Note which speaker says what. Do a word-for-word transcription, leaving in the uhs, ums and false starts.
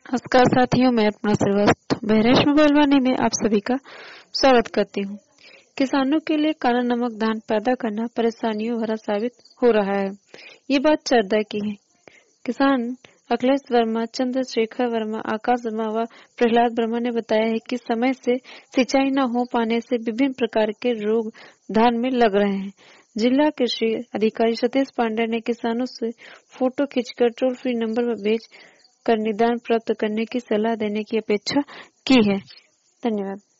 Speaker 1: नमस्कार साथियों, मैं अपना श्रीवास्तव बहरेश मोबाइल वाणी में आप सभी का स्वागत करती हूँ। किसानों के लिए काला नमक धान पैदा करना परेशानियों भरा साबित हो रहा है। ये बात चर्चा की है। किसान अखिलेश वर्मा, चंद्रशेखर वर्मा, आकाश वर्मा व प्रहलाद वर्मा ने बताया है कि समय से सिंचाई न हो पाने से विभिन्न प्रकार के रोग धान में लग रहे हैं। जिला कृषि अधिकारी सतीश पांडे ने किसानों से फोटो खींचकर टोल फ्री नंबर पर भेज कर निदान प्राप्त करने की सलाह देने की अपेक्षा की है। धन्यवाद।